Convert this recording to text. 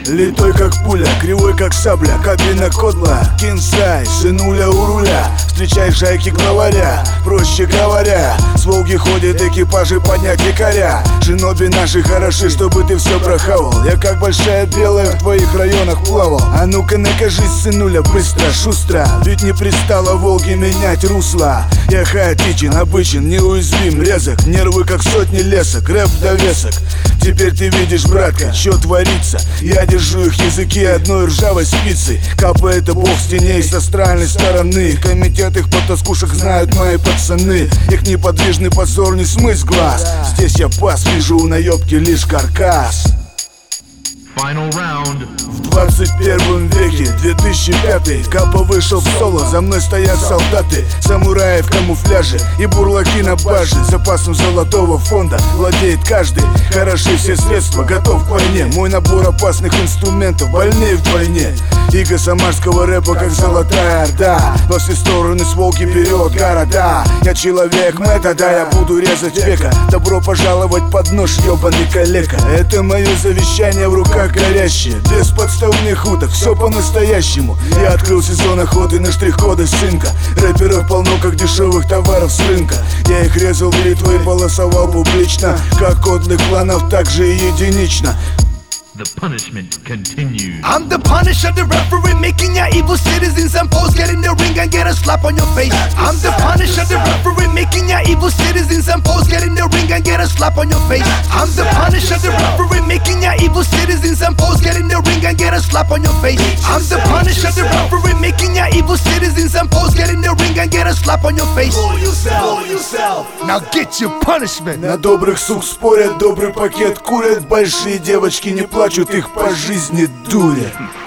Литой как пуля, кривой как сабля, кабина кодла, кинсай, сынуля у руля. Встречай шайки главаря, проще говоря, с Волги ходят экипажи поднять якоря. Шиноби наши хороши, чтобы ты все прохавал. Я как большая белая в твоих районах плавал. А ну-ка накажись, сынуля, быстро, шустро, ведь не пристало Волге менять русло. Я хаотичен, обычен, неуязвим, резок, нервы как сотни лесок, рэп довесок. Теперь ты видишь, братка, что творится. Я держу их языки одной ржавой спицей. Капа — это бог с теней с астральной стороны. Комитет их потаскушек знают мои пацаны. Их неподвижный позор не смыть с глаз. Здесь я пас, вижу у наебки лишь каркас. Final round. В 21 веке, 2005-й, Капа вышел в соло. За мной стоят солдаты, самураи в камуфляже и бурлаки на баже. Запасом золотого фонда владеет каждый. Хороши все средства, готов к войне. Мой набор опасных инструментов больнее вдвойне. Иго самарского рэпа как золотая орда. Во все стороны с Волги берет города. Я человек метода, я буду резать века. Добро пожаловать под нож, ебаный калека. Это мое завещание в руках горящее, без подставных уток, все по-настоящему. Я открыл сезон охоты на штрих-коды сынка. Рэперов полно, как дешевых товаров с рынка. Я их резал бритвой, полосовал публично. Как кодлы кланов, так же и единично. The punishment continues. I'm the Punisher, the referee, making ya evil citizens and foes get in the ring and get a slap on your face. I'm the Punisher, the referee, making ya evil citizens and foes get in the ring and get a slap on your face. I'm the Punisher, the referee, making ya evil citizens and foes get in the ring and get a slap on your face. I'm the Punisher, the referee, making ya evil citizens and foes get in the ring and get a slap on your face. Fool yourself. Now get your punishment. На добрых сук спорят, добрый пакет курят. Большие девочки не плачут, их по жизни дурят.